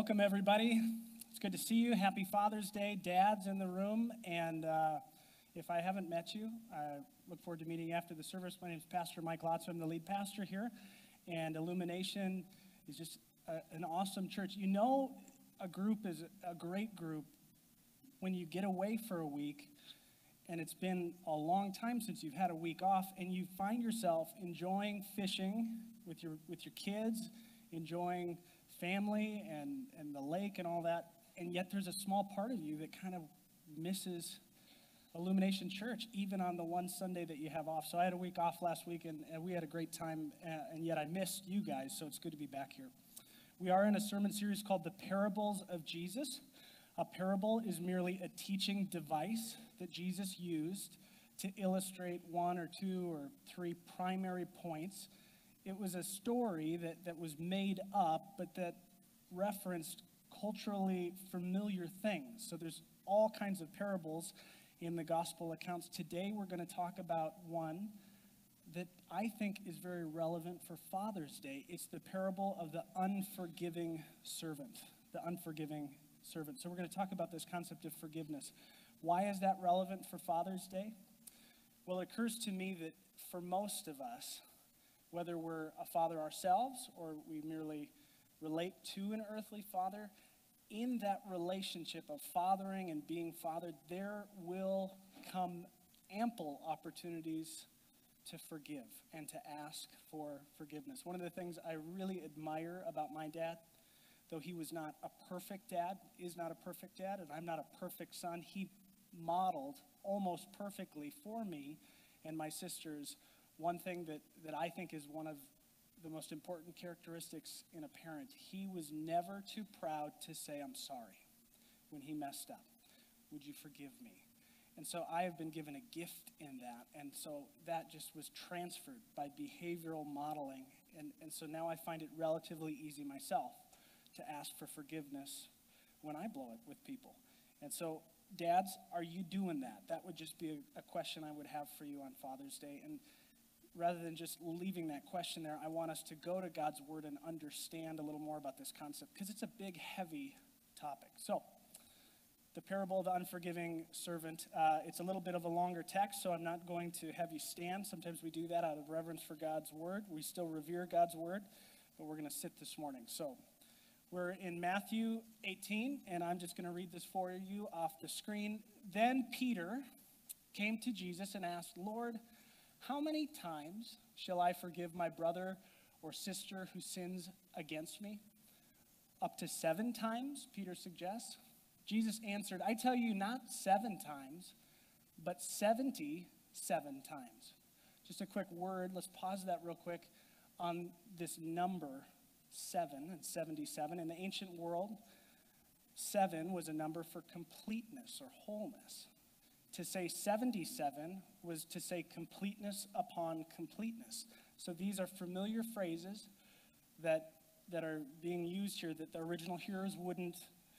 welcome everybody. It's good to see you. Happy Father's Day. Dads in the room. And if I haven't met you, I look forward to meeting you after the service. My name is Pastor Mike Lotz. I'm the lead pastor here. And Illumination is just an awesome church. You know, a group is a great group when you get away for a week and it's been a long time since you've had a week off and you find yourself enjoying fishing with your kids, enjoying family and the lake and all that, and yet there's a small part of you that kind of misses Illumination Church, even on the one Sunday that you have off. So I had a week off last week, and we had a great time, and yet I missed you guys, so it's good to be back here. We are in a sermon series called The Parables of Jesus. A parable is merely a teaching device that Jesus used to illustrate one or two or three primary points. It was a story that was made up, but that referenced culturally familiar things. So there's all kinds of parables in the gospel accounts. Today we're going to talk about one that I think is very relevant for Father's Day. It's the parable of the unforgiving servant. The unforgiving servant. So we're going to talk about this concept of forgiveness. Why is that relevant for Father's Day? Well, it occurs to me that for most of us, whether we're a father ourselves or we merely relate to an earthly father, in that relationship of fathering and being fathered, there will come ample opportunities to forgive and to ask for forgiveness. One of the things I really admire about my dad, though he was not a perfect dad, is not a perfect dad, and I'm not a perfect son, he modeled almost perfectly for me and my sisters one thing that I think is one of the most important characteristics in a parent. He was never too proud to say, "I'm sorry," when he messed up. "Would you forgive me?" And so I have been given a gift in that. And so that just was transferred by behavioral modeling. And so now I find it relatively easy myself to ask for forgiveness when I blow it with people. And so, dads, are you doing that? That would just be a question I would have for you on Father's Day. And rather than just leaving that question there, I want us to go to God's Word and understand a little more about this concept, because it's a big, heavy topic. So, the parable of the unforgiving servant, it's a little bit of a longer text, so I'm not going to have you stand. Sometimes we do that out of reverence for God's Word. We still revere God's Word, but we're going to sit this morning. So, we're in Matthew 18, and I'm just going to read this for you off the screen. Then Peter came to Jesus and asked, "Lord, how many times shall I forgive my brother or sister who sins against me?" "Up to 7 times, Peter suggests. Jesus answered, "I tell you, not 7 times, but 77 times. Just a quick word, let's pause that real quick on this number 7 and 77. In the ancient world, 7 was a number for completeness or wholeness. To say 77 was to say completeness upon completeness. So these are familiar phrases that are being used here that the original hearers wouldn't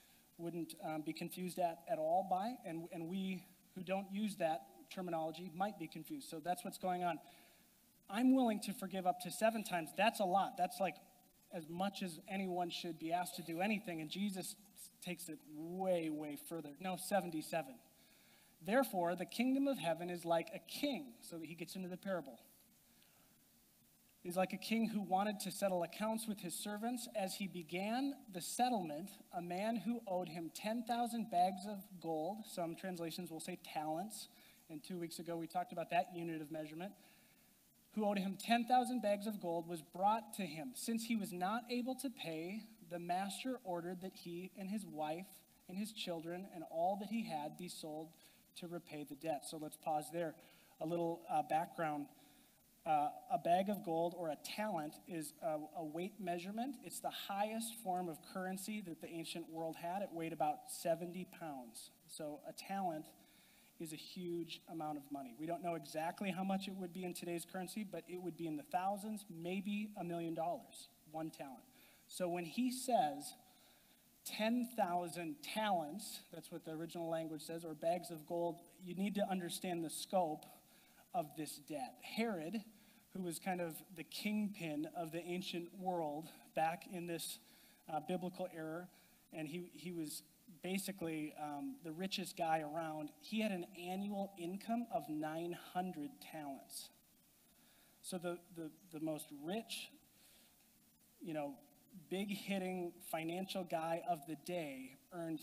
be confused at all by, and we who don't use that terminology might be confused. So that's what's going on. I'm willing to forgive up to 7 times. That's a lot. That's like as much as anyone should be asked to do anything, and Jesus takes it way, way further. No, 77. Therefore, the kingdom of heaven is like a king," so that he gets into the parable. "Is like a king who wanted to settle accounts with his servants. As he began the settlement, a man who owed him 10,000 bags of gold," some translations will say talents, and 2 weeks ago we talked about that unit of measurement, "who owed him 10,000 bags of gold was brought to him. Since he was not able to pay, the master ordered that he and his wife and his children and all that he had be sold to repay the debt." So let's pause there. A little background. A bag of gold or a talent is a weight measurement. It's the highest form of currency that the ancient world had. It weighed about 70 pounds. So a talent is a huge amount of money. We don't know exactly how much it would be in today's currency, but it would be in the thousands, maybe $1 million, 1 talent. So when he says 10,000 talents, that's what the original language says, or bags of gold, you need to understand the scope of this debt. Herod, who was kind of the kingpin of the ancient world back in this biblical era, and he was basically the richest guy around. He had an annual income of 900 talents. So the most rich, big-hitting financial guy of the day earned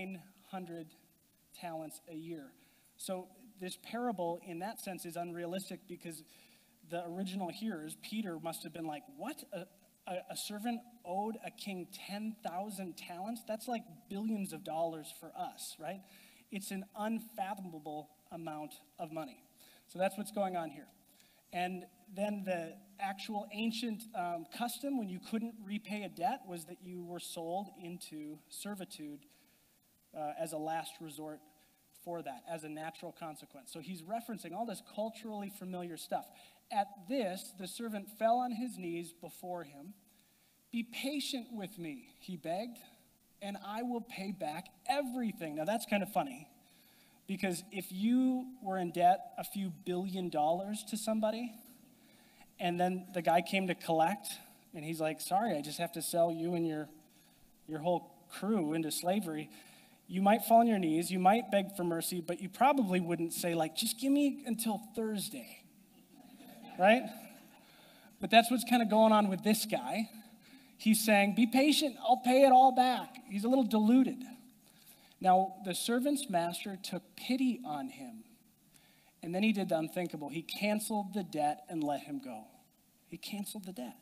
900 talents a year. So this parable, in that sense, is unrealistic because the original hearers, Peter, must have been like, what? A servant owed a king 10,000 talents? That's like billions of dollars for us, right? It's an unfathomable amount of money. So that's what's going on here. And then the actual ancient custom when you couldn't repay a debt was that you were sold into servitude as a last resort for that, as a natural consequence. So he's referencing all this culturally familiar stuff. At this, the servant fell on his knees before him. Be patient with me, he begged, and I will pay back everything. Now that's kind of funny, because if you were in debt a few $1 billion to somebody, and then the guy came to collect, and he's like, sorry, I just have to sell you and your whole crew into slavery, you might fall on your knees, you might beg for mercy, but you probably wouldn't say, like, just give me until Thursday, right? But that's what's kind of going on with this guy. He's saying, be patient, I'll pay it all back. He's a little deluded. Now, the servant's master took pity on him, and then he did the unthinkable. He canceled the debt and let him go. He canceled the debt.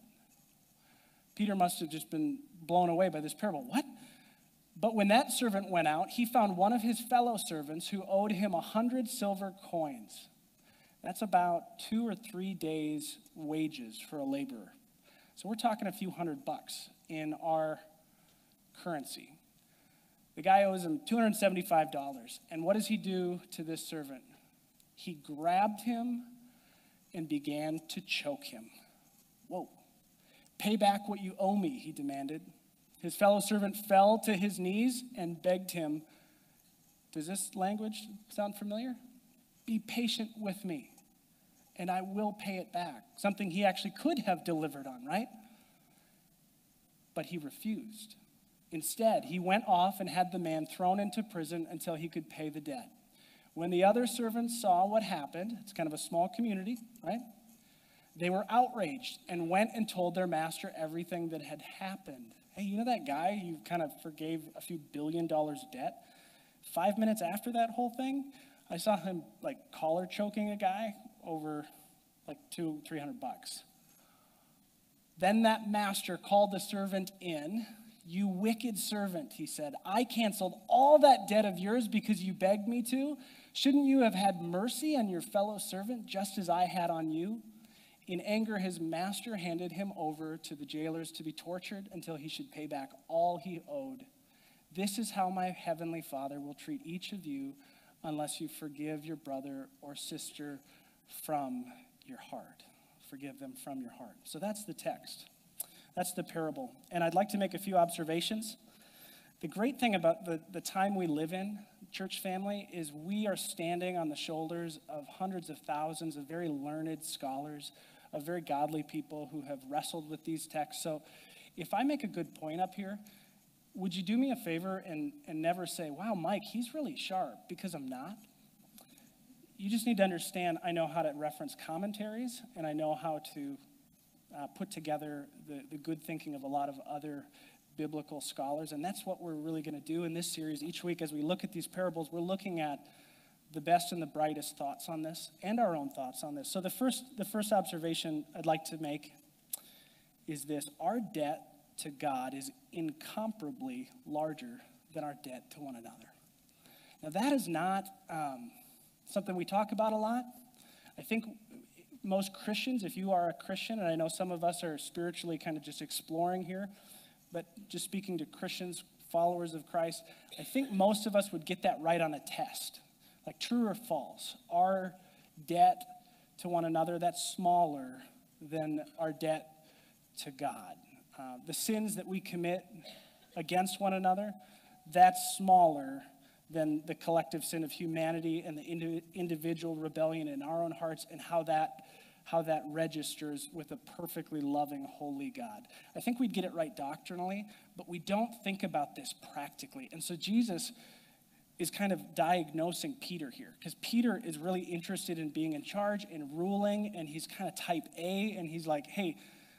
Peter must have just been blown away by this parable. What? But when that servant went out, he found one of his fellow servants who owed him 100 silver coins. That's about 2 or 3 days' wages for a laborer. So we're talking a few $100 in our currency. The guy owes him $275. And what does he do to this servant? He grabbed him and began to choke him. Whoa. Pay back what you owe me, he demanded. His fellow servant fell to his knees and begged him. Does this language sound familiar? Be patient with me, and I will pay it back. Something he actually could have delivered on, right? But he refused. Instead, he went off and had the man thrown into prison until he could pay the debt. When the other servants saw what happened, it's kind of a small community, right? They were outraged and went and told their master everything that had happened. Hey, you know that guy you kind of forgave a few $1 billion debt? 5 minutes after that whole thing, I saw him like collar choking a guy over like $200-300. Then that master called the servant in. You wicked servant, he said. I canceled all that debt of yours because you begged me to. Shouldn't you have had mercy on your fellow servant just as I had on you? In anger, his master handed him over to the jailers to be tortured until he should pay back all he owed. This is how my heavenly Father will treat each of you unless you forgive your brother or sister from your heart. Forgive them from your heart. So that's the text. That's the parable. And I'd like to make a few observations. The great thing about the time we live in, church family, is we are standing on the shoulders of hundreds of thousands of very learned scholars, of very godly people who have wrestled with these texts. So if I make a good point up here, would you do me a favor and never say, wow, Mike, he's really sharp, because I'm not? You just need to understand I know how to reference commentaries, and I know how to put together the good thinking of a lot of other biblical scholars, and that's what we're really going to do in this series. Each week as we look at these parables, we're looking at the best and the brightest thoughts on this, and our own thoughts on this. So the first observation I'd like to make is this: our debt to God is incomparably larger than our debt to one another. Now that is not something we talk about a lot. I think most Christians, if you are a Christian, and I know some of us are spiritually kind of just exploring here, but just speaking to Christians, followers of Christ, I think most of us would get that right on a test. Like, true or false, our debt to one another, that's smaller than our debt to God. The sins that we commit against one another, that's smaller than the collective sin of humanity and the individual rebellion in our own hearts, and how that how that registers with a perfectly loving, holy God. I think we'd get it right doctrinally, but we don't think about this practically. And so Jesus is kind of diagnosing Peter here, because Peter is really interested in being in charge and ruling, and he's kind of type A, and he's like, hey,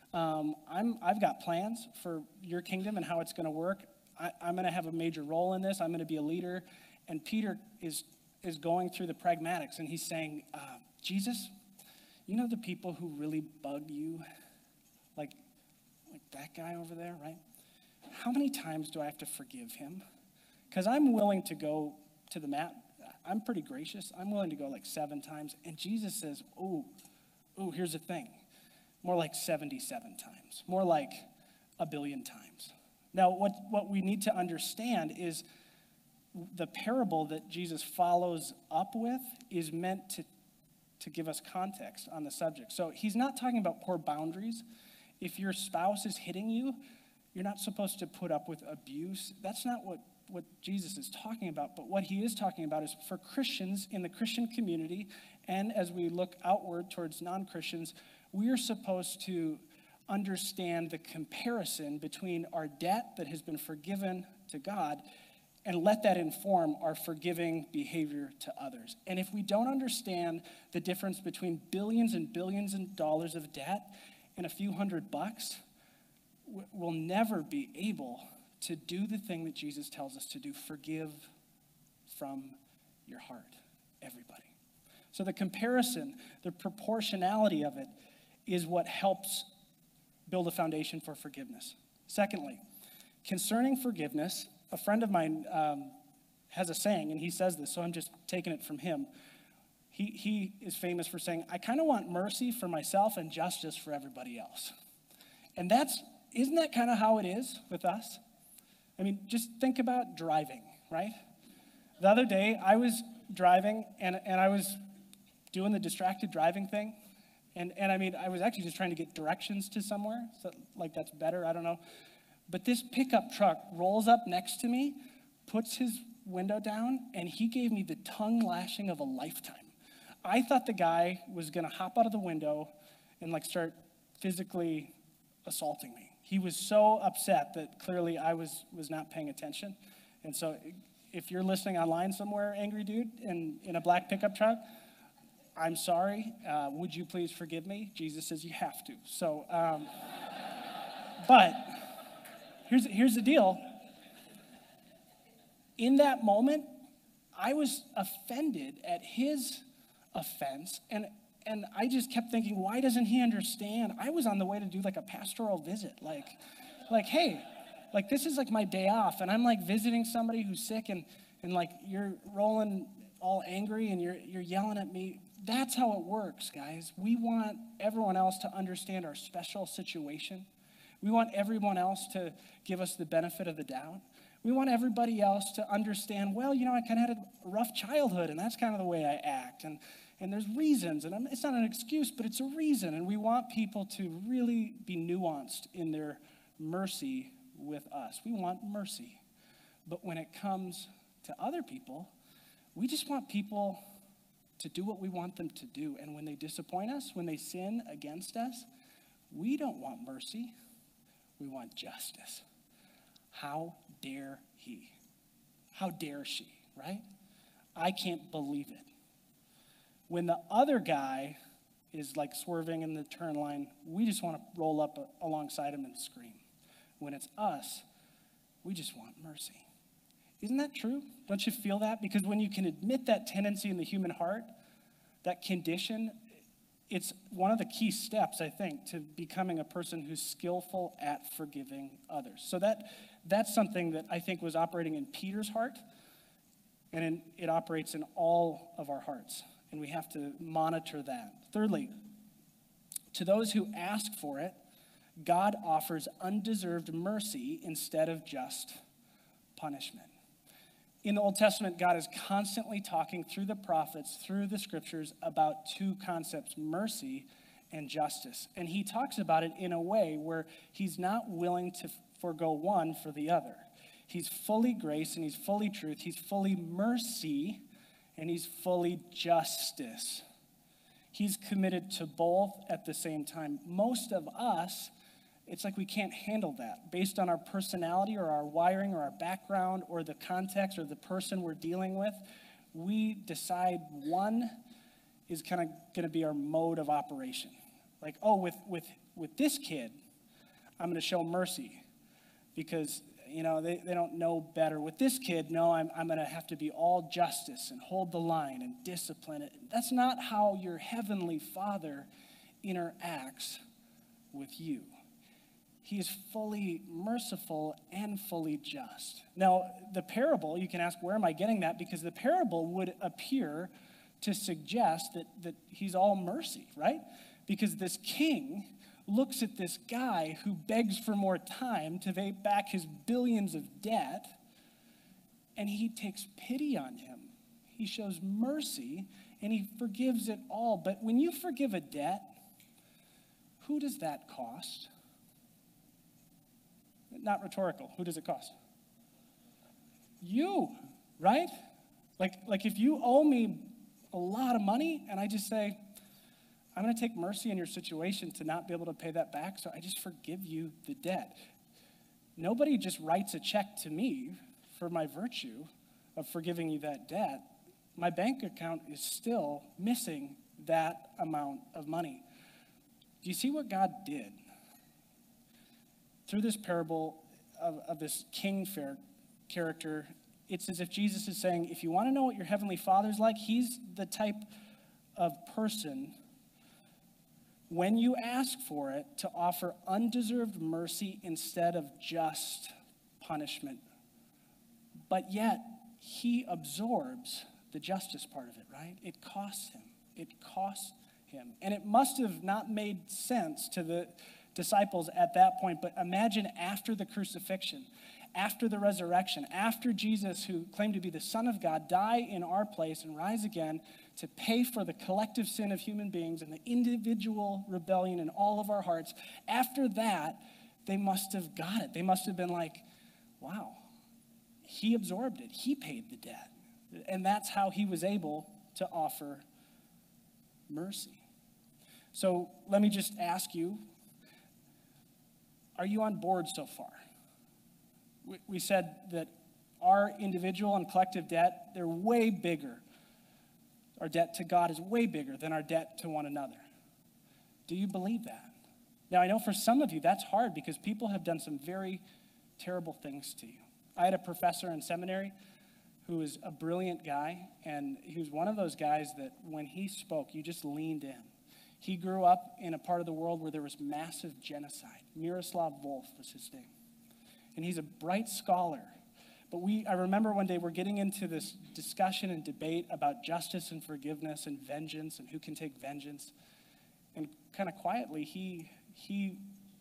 I've got plans for your kingdom and how it's going to work. I'm going to have a major role in this. I'm going to be a leader. And Peter is going through the pragmatics, and he's saying, Jesus, you know the people who really bug you, like that guy over there, right? How many times do I have to forgive him? Because I'm willing to go to the mat. I'm pretty gracious. I'm willing to go like 7 times. And Jesus says, oh, here's the thing. More like 77 times. More like 1 billion times. Now, what we need to understand is the parable that Jesus follows up with is meant to give us context on the subject. So he's not talking about poor boundaries. If your spouse is hitting you, you're not supposed to put up with abuse. That's not what Jesus is talking about. But what he is talking about is for Christians in the Christian community, and as we look outward towards non-Christians, we are supposed to understand the comparison between our debt that has been forgiven to God and let that inform our forgiving behavior to others. And if we don't understand the difference between billions and billions of dollars of debt and a few $100, we'll never be able to do the thing that Jesus tells us to do: forgive from your heart, everybody. So the comparison, the proportionality of it is what helps build a foundation for forgiveness. Secondly, concerning forgiveness, a friend of mine has a saying, and he says this, so I'm just taking it from him. He is famous for saying, I kind of want mercy for myself and justice for everybody else. And isn't that kind of how it is with us? I mean, just think about driving, right? The other day, I was driving, and I was doing the distracted driving thing. And I mean, I was actually just trying to get directions to somewhere. So, like, that's better, I don't know. But this pickup truck rolls up next to me, puts his window down, and he gave me the tongue lashing of a lifetime. I thought the guy was going to hop out of the window and, like, start physically assaulting me. He was so upset that clearly I was not paying attention. And so if you're listening online somewhere, angry dude in a black pickup truck, I'm sorry. Would you please forgive me? Jesus says you have to. So, but here's the deal. In that moment, I was offended at his offense, and I just kept thinking, why doesn't he understand? I was on the way to do like a pastoral visit, like hey, like this is like my day off, and I'm like visiting somebody who's sick, and like you're rolling all angry and you're yelling at me. That's how it works, guys. We want everyone else to understand our special situation. We want everyone else to give us the benefit of the doubt. We want everybody else to understand, well, you know, I kind of had a rough childhood, and that's kind of the way I act. And there's reasons, and it's not an excuse, but it's a reason. And we want people to really be nuanced in their mercy with us. We want mercy. But when it comes to other people, we just want people to do what we want them to do. And when they disappoint us, when they sin against us, we don't want mercy. We want justice. How dare he? How dare she, right? I can't believe it. When the other guy is like swerving in the turn line, we just want to roll up alongside him and scream. When it's us, we just want mercy. Isn't that true? Don't you feel that? Because when you can admit that tendency in the human heart, that condition, it's one of the key steps, I think, to becoming a person who's skillful at forgiving others. So that's something that I think was operating in Peter's heart, and it operates in all of our hearts, and we have to monitor that. Thirdly, to those who ask for it, God offers undeserved mercy instead of just punishment. In the Old Testament, God is constantly talking through the prophets, through the scriptures, about two concepts, mercy and justice. And he talks about it in a way where he's not willing to forego one for the other. He's fully grace and he's fully truth. He's fully mercy and he's fully justice. He's committed to both at the same time. Most of us, it's like we can't handle that based on our personality or our wiring or our background or the context or the person we're dealing with. We decide one is kind of going to be our mode of operation. Like, oh, with this kid, I'm going to show mercy because, they don't know better. With this kid, no, I'm going to have to be all justice and hold the line and discipline it. That's not how your heavenly Father interacts with you. He is fully merciful and fully just. Now, the parable, you can ask, where am I getting that? Because the parable would appear to suggest that he's all mercy, right? Because this king looks at this guy who begs for more time to pay back his billions of debt, and he takes pity on him. He shows mercy, and he forgives it all. But when you forgive a debt, who does that cost? Not rhetorical. Who does it cost? You, right? Like if you owe me a lot of money and I just say, I'm going to take mercy in your situation to not be able to pay that back, so I just forgive you the debt. Nobody just writes a check to me for my virtue of forgiving you that debt. My bank account is still missing that amount of money. Do you see what God did? Through this parable of this king character, it's as if Jesus is saying, if you want to know what your heavenly Father's like, he's the type of person, when you ask for it, to offer undeserved mercy instead of just punishment. But yet, he absorbs the justice part of it, right? It costs him. It costs him. And it must have not made sense to the disciples at that point, but imagine after the crucifixion, after the resurrection, after Jesus, who claimed to be the Son of God, die in our place and rise again to pay for the collective sin of human beings and the individual rebellion in all of our hearts. After that, they must have got it. They must have been like, wow, he absorbed it. He paid the debt. And that's how he was able to offer mercy. So let me just ask you, are you on board so far? We said that our individual and collective debt, they're way bigger. Our debt to God is way bigger than our debt to one another. Do you believe that? Now, I know for some of you that's hard because people have done some very terrible things to you. I had a professor in seminary who was a brilliant guy, and he was one of those guys that when he spoke, you just leaned in. He grew up in a part of the world where there was massive genocide. Miroslav Volf was his name. And he's a bright scholar. But I remember one day we're getting into this discussion and debate about justice and forgiveness and vengeance and who can take vengeance. And kind of quietly, he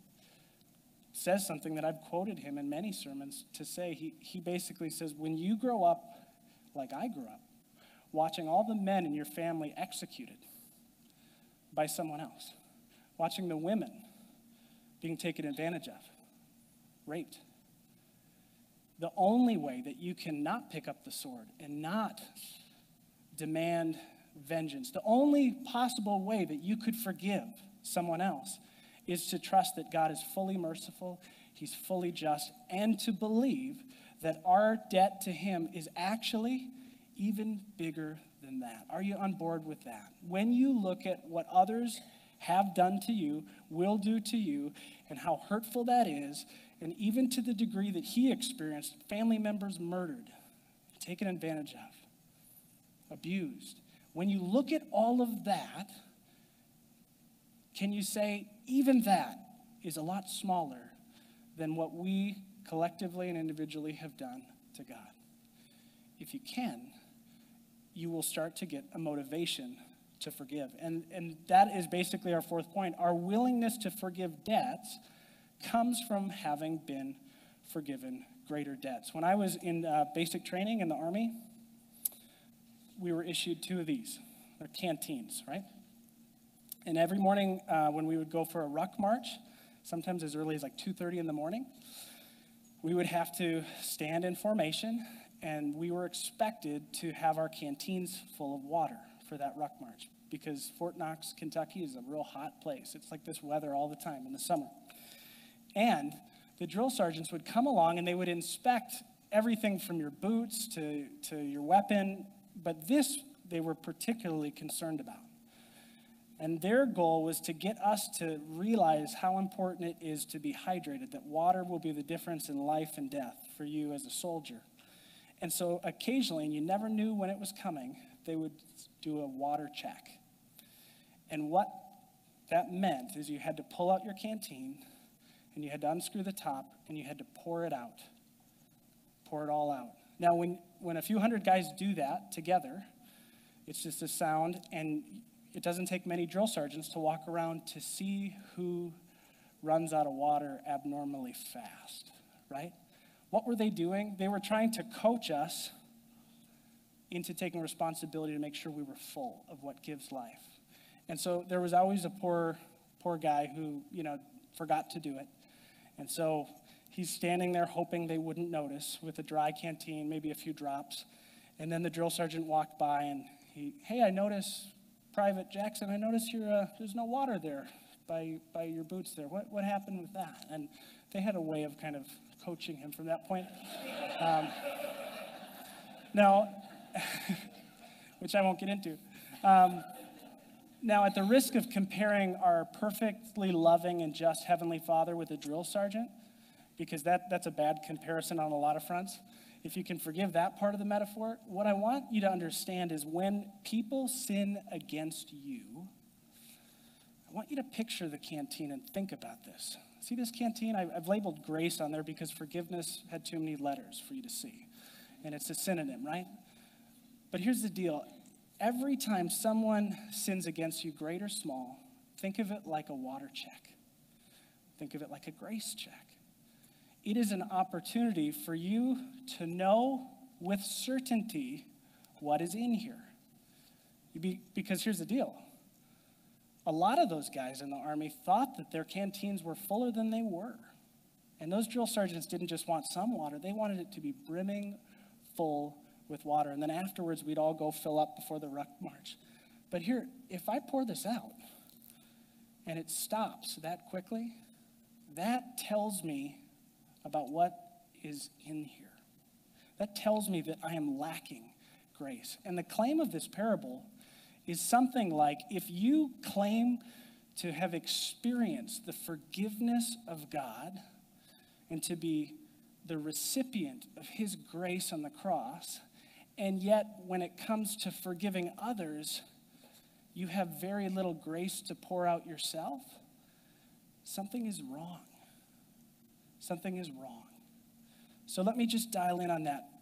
says something that I've quoted him in many sermons to say. He basically says, when you grow up like I grew up, watching all the men in your family executed by someone else, watching the women being taken advantage of, raped, the only way that you can not pick up the sword and not demand vengeance, the only possible way that you could forgive someone else is to trust that God is fully merciful, he's fully just, and to believe that our debt to him is actually even bigger than that. Are you on board with that? When you look at what others have done to you, will do to you, and how hurtful that is, and even to the degree that he experienced family members murdered, taken advantage of, abused. When you look at all of that, can you say even that is a lot smaller than what we collectively and individually have done to God? If you can, you will start to get a motivation to forgive. And that is basically our fourth point. Our willingness to forgive debts comes from having been forgiven greater debts. When I was in basic training in the Army, we were issued two of these. They're canteens, right? And every morning when we would go for a ruck march, sometimes as early as like 2:30 in the morning, we would have to stand in formation, and we were expected to have our canteens full of water for that ruck march because Fort Knox, Kentucky is a real hot place. It's like this weather all the time in the summer. And the drill sergeants would come along and they would inspect everything from your boots to your weapon, but this they were particularly concerned about. And their goal was to get us to realize how important it is to be hydrated, that water will be the difference in life and death for you as a soldier. And so occasionally, and you never knew when it was coming, they would do a water check. And what that meant is you had to pull out your canteen, and you had to unscrew the top, and you had to pour it out. Pour it all out. Now, when a few hundred guys do that together, it's just a sound, and it doesn't take many drill sergeants to walk around to see who runs out of water abnormally fast, right? What were they doing? They were trying to coach us into taking responsibility to make sure we were full of what gives life. And so there was always a poor guy who, forgot to do it. And so he's standing there hoping they wouldn't notice with a dry canteen, maybe a few drops. And then the drill sergeant walked by and hey, I notice, Private Jackson, I notice there's no water there by your boots there. What happened with that? And they had a way of kind of coaching him from that point. Now, which I won't get into. Now, at the risk of comparing our perfectly loving and just Heavenly Father with a drill sergeant, because that's a bad comparison on a lot of fronts, if you can forgive that part of the metaphor, what I want you to understand is when people sin against you, I want you to picture the canteen and think about this. See this canteen? I've labeled grace on there because forgiveness had too many letters for you to see. And it's a synonym, right? But here's the deal. Every time someone sins against you, great or small, think of it like a water check. Think of it like a grace check. It is an opportunity for you to know with certainty what is in here. Because here's the deal. A lot of those guys in the Army thought that their canteens were fuller than they were. And those drill sergeants didn't just want some water. They wanted it to be brimming full with water. And then afterwards, we'd all go fill up before the ruck march. But here, if I pour this out and it stops that quickly, that tells me about what is in here. That tells me that I am lacking grace. And the claim of this parable is something like, if you claim to have experienced the forgiveness of God and to be the recipient of his grace on the cross, and yet when it comes to forgiving others, you have very little grace to pour out yourself, something is wrong. Something is wrong. So let me just dial in on that.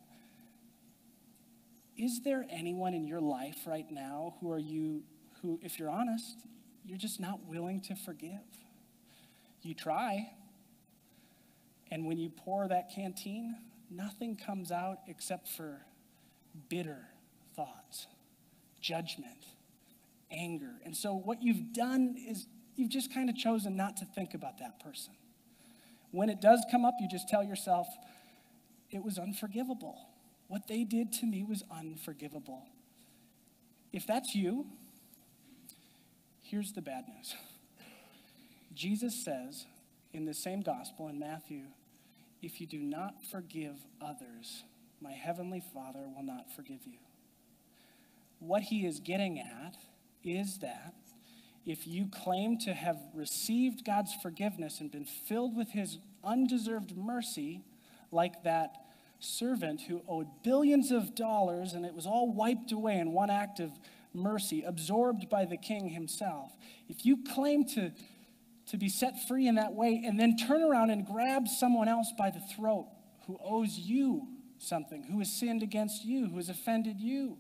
Is there anyone in your life right now who, if you're honest, you're just not willing to forgive? You try, and when you pour that canteen, nothing comes out except for bitter thoughts, judgment, anger. And so what you've done is you've just kind of chosen not to think about that person. When it does come up, you just tell yourself, it was unforgivable. What they did to me was unforgivable. If that's you, here's the bad news. Jesus says in the same gospel in Matthew, if you do not forgive others, my heavenly Father will not forgive you. What he is getting at is that if you claim to have received God's forgiveness and been filled with his undeserved mercy, like that servant who owed billions of dollars and it was all wiped away in one act of mercy, absorbed by the king himself, if you claim to be set free in that way and then turn around and grab someone else by the throat who owes you something, who has sinned against you, who has offended you,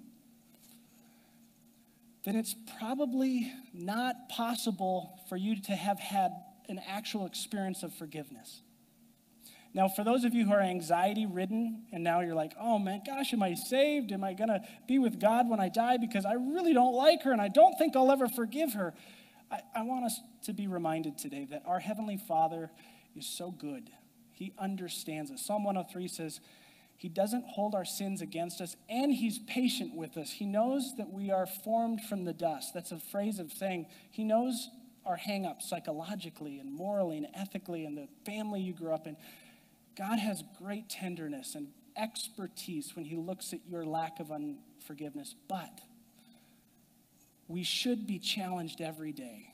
then it's probably not possible for you to have had an actual experience of forgiveness. Now, for those of you who are anxiety-ridden, and now you're like, oh my gosh, am I saved? Am I going to be with God when I die? Because I really don't like her, and I don't think I'll ever forgive her. I want us to be reminded today that our Heavenly Father is so good. He understands us. Psalm 103 says, He doesn't hold our sins against us, and he's patient with us. He knows that we are formed from the dust. That's a phrase of saying he knows our hang-ups psychologically and morally and ethically and the family you grew up in. God has great tenderness and expertise when he looks at your lack of unforgiveness, but we should be challenged every day,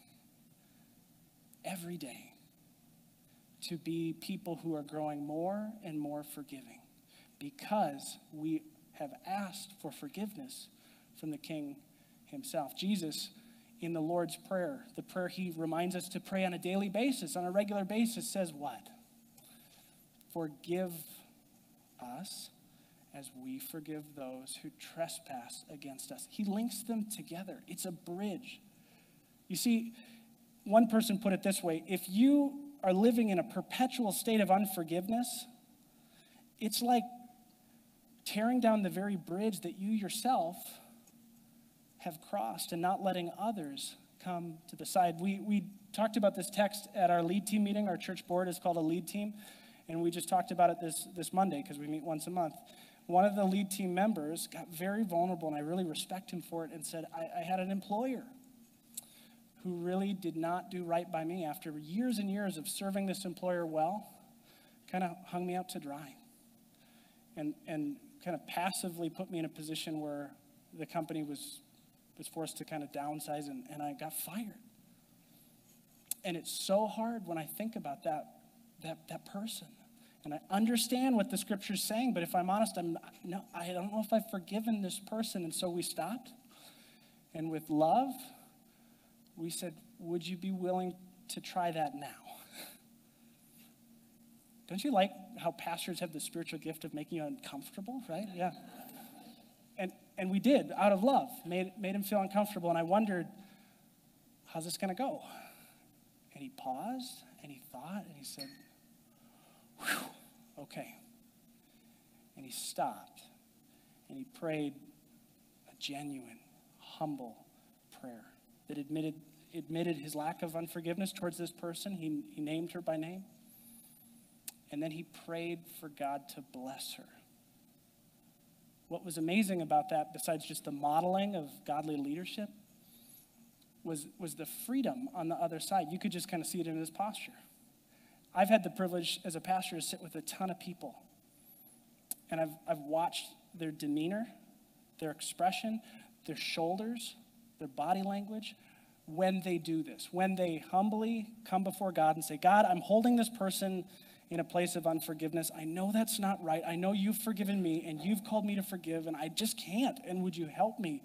to be people who are growing more and more forgiving because we have asked for forgiveness from the King himself. Jesus, in the Lord's Prayer, the prayer he reminds us to pray on a daily basis, on a regular basis, says what? Forgive us as we forgive those who trespass against us. He links them together. It's a bridge. You see, one person put it this way: if you are living in a perpetual state of unforgiveness, it's like tearing down the very bridge that you yourself have crossed and not letting others come to the side. We talked about this text at our lead team meeting. Our church board is called a lead team, and we just talked about it this Monday because we meet once a month. One of the lead team members got very vulnerable, and I really respect him for it, and said, I had an employer who really did not do right by me after years and years of serving this employer well, kind of hung me out to dry and kind of passively put me in a position where the company was forced to kind of downsize, and I got fired. And it's so hard when I think about that person. And I understand what the scripture's saying, but if I'm honest, I don't know if I've forgiven this person. And so we stopped. And with love, we said, would you be willing to try that now? Don't you like how pastors have the spiritual gift of making you uncomfortable, right? Yeah. And we did, out of love, made him feel uncomfortable. And I wondered, how's this going to go? And he paused, and he thought, and he said, whew, okay. And he stopped, and he prayed a genuine, humble prayer that admitted his lack of unforgiveness towards this person. He named her by name. And then he prayed for God to bless her. What was amazing about that, besides just the modeling of godly leadership, was the freedom on the other side. You could just kind of see it in his posture. I've had the privilege as a pastor to sit with a ton of people. And I've watched their demeanor, their expression, their shoulders, their body language, when they do this, when they humbly come before God and say, God, I'm holding this person in a place of unforgiveness. I know that's not right. I know you've forgiven me and you've called me to forgive, and I just can't. And would you help me?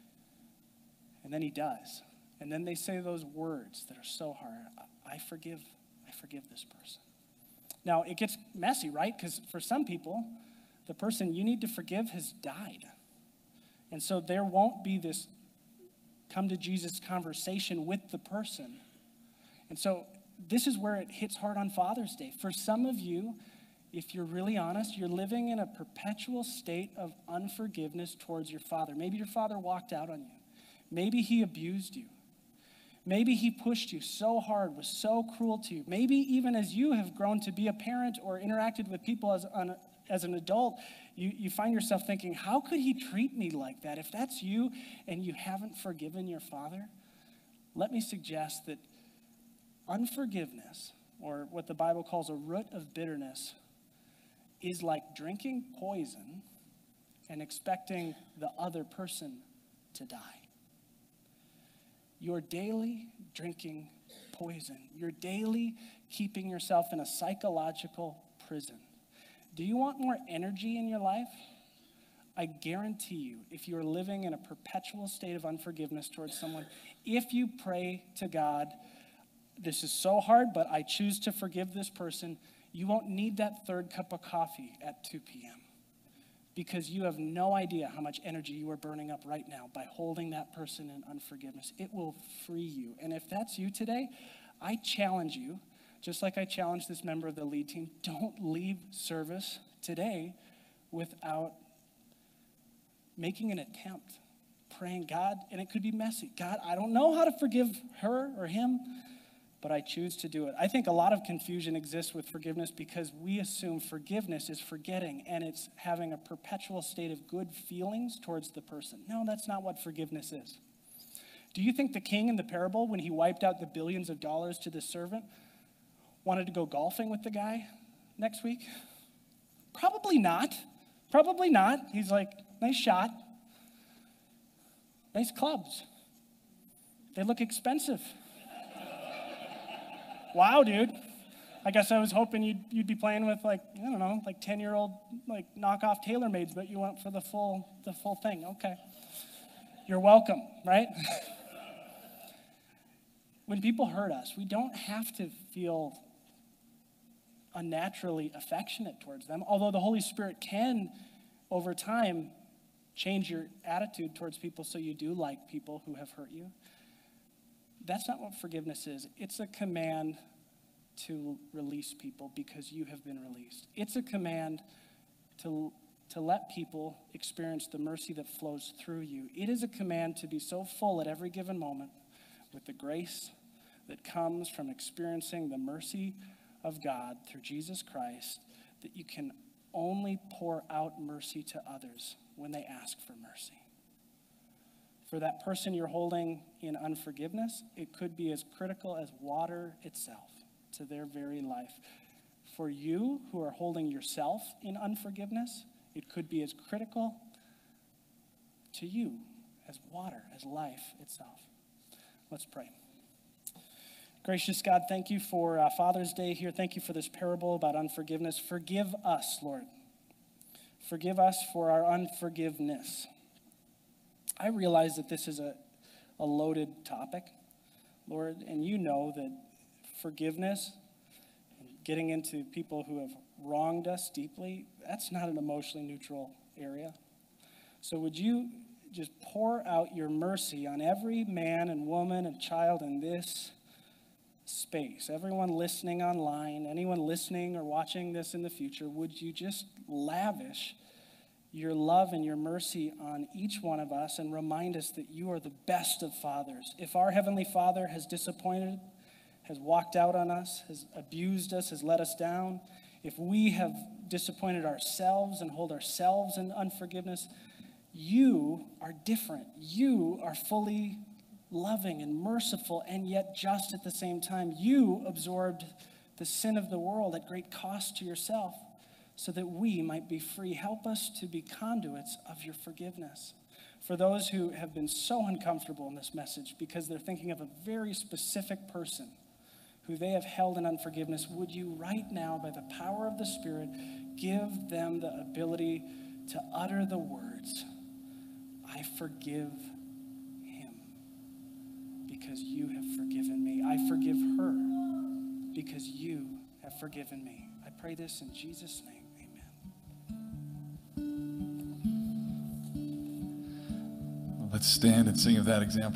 And then he does. And then they say those words that are so hard. I forgive this person. Now, it gets messy, right? Because for some people, the person you need to forgive has died. And so there won't be this come to Jesus conversation with the person. And so this is where it hits hard on Father's Day. For some of you, if you're really honest, you're living in a perpetual state of unforgiveness towards your father. Maybe your father walked out on you. Maybe he abused you. Maybe he pushed you so hard, was so cruel to you. Maybe even as you have grown to be a parent or interacted with people as an adult, you find yourself thinking, how could he treat me like that? If that's you and you haven't forgiven your father, let me suggest that unforgiveness, or what the Bible calls a root of bitterness, is like drinking poison and expecting the other person to die. You're daily drinking poison. You're daily keeping yourself in a psychological prison. Do you want more energy in your life? I guarantee you, if you're living in a perpetual state of unforgiveness towards someone, if you pray to God, this is so hard, but I choose to forgive this person, you won't need that third cup of coffee at 2 p.m. because you have no idea how much energy you are burning up right now by holding that person in unforgiveness. It will free you. And if that's you today, I challenge you, just like I challenged this member of the lead team, don't leave service today without making an attempt, praying, God, and it could be messy. God, I don't know how to forgive her or him, but I choose to do it. I think a lot of confusion exists with forgiveness because we assume forgiveness is forgetting and it's having a perpetual state of good feelings towards the person. No, that's not what forgiveness is. Do you think the king in the parable, when he wiped out the billions of dollars to the servant, wanted to go golfing with the guy next week? Probably not. Probably not. He's like, nice shot. Nice clubs. They look expensive. Wow, dude. I guess I was hoping you'd be playing with like 10-year-old knockoff TaylorMades, but you went for the full thing. Okay. You're welcome, right? When people hurt us, we don't have to feel unnaturally affectionate towards them, although the Holy Spirit can, over time, change your attitude towards people so you do like people who have hurt you. That's not what forgiveness is. It's a command to release people because you have been released. It's a command to let people experience the mercy that flows through you. It is a command to be so full at every given moment with the grace that comes from experiencing the mercy of God through Jesus Christ, that you can only pour out mercy to others when they ask for mercy. For that person you're holding in unforgiveness, it could be as critical as water itself to their very life. For you who are holding yourself in unforgiveness, it could be as critical to you as water, as life itself. Let's pray. Gracious God, thank you for Father's Day here. Thank you for this parable about unforgiveness. Forgive us, Lord. Forgive us for our unforgiveness. I realize that this is a loaded topic, Lord, and you know that forgiveness and getting into people who have wronged us deeply, that's not an emotionally neutral area. So would you just pour out your mercy on every man and woman and child in this space, everyone listening online, anyone listening or watching this in the future, would you just lavish your love and your mercy on each one of us and remind us that you are the best of fathers. If our Heavenly Father has disappointed, has walked out on us, has abused us, has let us down, if we have disappointed ourselves and hold ourselves in unforgiveness, you are different. You are fully loving and merciful and yet just at the same time. You absorbed the sin of the world at great cost to yourself so that we might be free. Help us to be conduits of your forgiveness. For those who have been so uncomfortable in this message because they're thinking of a very specific person who they have held in unforgiveness, would you right now, by the power of the Spirit, give them the ability to utter the words, I forgive him because you have forgiven me. I forgive her because you have forgiven me. I pray this in Jesus' name. Let's stand and sing of that example.